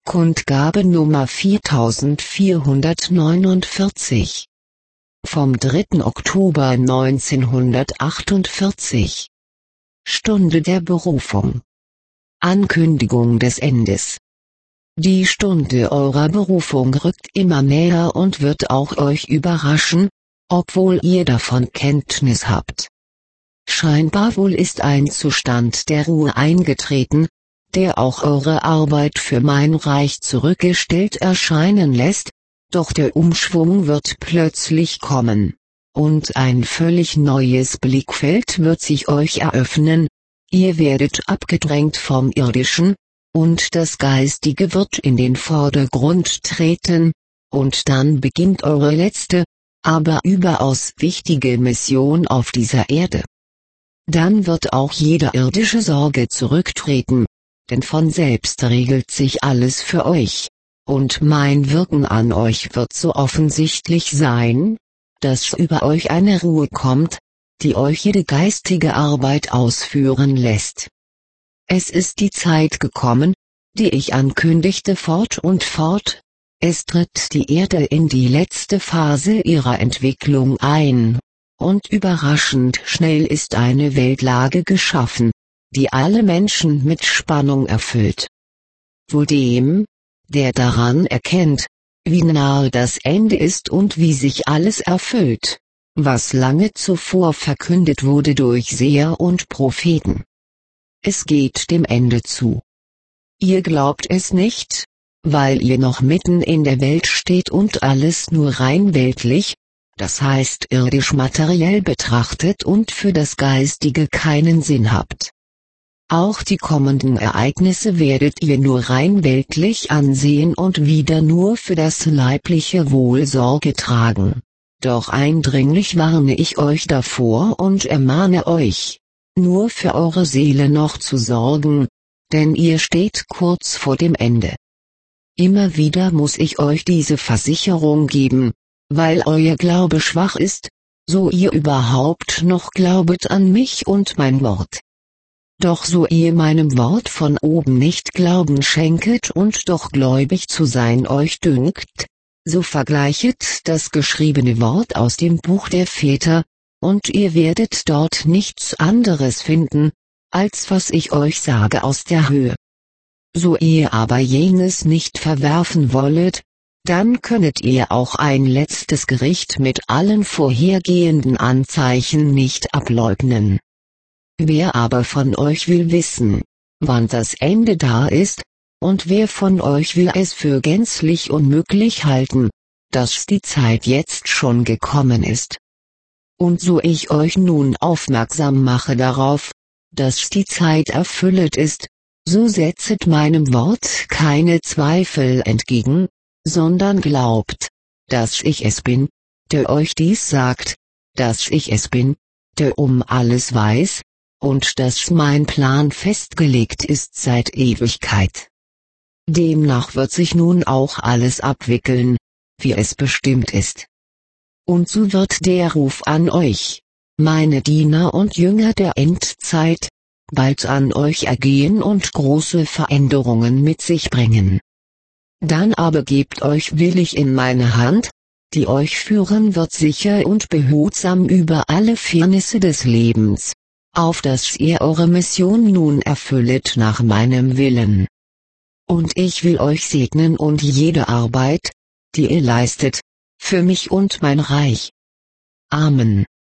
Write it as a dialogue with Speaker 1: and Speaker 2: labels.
Speaker 1: Kundgabe Nummer 4449. Vom 3. Oktober 1948. Stunde der Berufung. Ankündigung des Endes. Die Stunde eurer Berufung rückt immer näher und wird auch euch überraschen, obwohl ihr davon Kenntnis habt. Scheinbar wohl ist ein Zustand der Ruhe eingetreten, der auch eure Arbeit für mein Reich zurückgestellt erscheinen lässt, doch der Umschwung wird plötzlich kommen, und ein völlig neues Blickfeld wird sich euch eröffnen, ihr werdet abgedrängt vom Irdischen, und das Geistige wird in den Vordergrund treten, und dann beginnt eure letzte, aber überaus wichtige Mission auf dieser Erde. Dann wird auch jede irdische Sorge zurücktreten, denn von selbst regelt sich alles für euch, und mein Wirken an euch wird so offensichtlich sein, dass über euch eine Ruhe kommt, die euch jede geistige Arbeit ausführen lässt. Es ist die Zeit gekommen, die ich ankündigte fort und fort, es tritt die Erde in die letzte Phase ihrer Entwicklung ein, und überraschend schnell ist eine Weltlage geschaffen, die alle Menschen mit Spannung erfüllt. Wohl dem, der daran erkennt, wie nahe das Ende ist und wie sich alles erfüllt, was lange zuvor verkündet wurde durch Seher und Propheten. Es geht dem Ende zu. Ihr glaubt es nicht, weil ihr noch mitten in der Welt steht und alles nur rein weltlich, das heißt irdisch materiell betrachtet und für das Geistige keinen Sinn habt. Auch die kommenden Ereignisse werdet ihr nur rein weltlich ansehen und wieder nur für das leibliche Wohl Sorge tragen. Doch eindringlich warne ich euch davor und ermahne euch, nur für eure Seele noch zu sorgen, denn ihr steht kurz vor dem Ende. Immer wieder muss ich euch diese Versicherung geben, weil euer Glaube schwach ist, so ihr überhaupt noch glaubet an mich und mein Wort. Doch so ihr meinem Wort von oben nicht Glauben schenket und doch gläubig zu sein euch dünkt, so vergleichet das geschriebene Wort aus dem Buch der Väter, und ihr werdet dort nichts anderes finden, als was ich euch sage aus der Höhe. So ihr aber jenes nicht verwerfen wollet, dann könnet ihr auch ein letztes Gericht mit allen vorhergehenden Anzeichen nicht ableugnen. Wer aber von euch will wissen, wann das Ende da ist, und wer von euch will es für gänzlich unmöglich halten, dass die Zeit jetzt schon gekommen ist? Und so ich euch nun aufmerksam mache darauf, dass die Zeit erfüllet ist, so setzet meinem Wort keine Zweifel entgegen, sondern glaubt, dass ich es bin, der euch dies sagt, dass ich es bin, der um alles weiß, und dass mein Plan festgelegt ist seit Ewigkeit. Demnach wird sich nun auch alles abwickeln, wie es bestimmt ist. Und so wird der Ruf an euch, meine Diener und Jünger der Endzeit, bald an euch ergehen und große Veränderungen mit sich bringen. Dann aber gebt euch willig in meine Hand, die euch führen wird sicher und behutsam über alle Firnisse des Lebens, auf dass ihr eure Mission nun erfüllet nach meinem Willen. Und ich will euch segnen und jede Arbeit, die ihr leistet, für mich und mein Reich. Amen.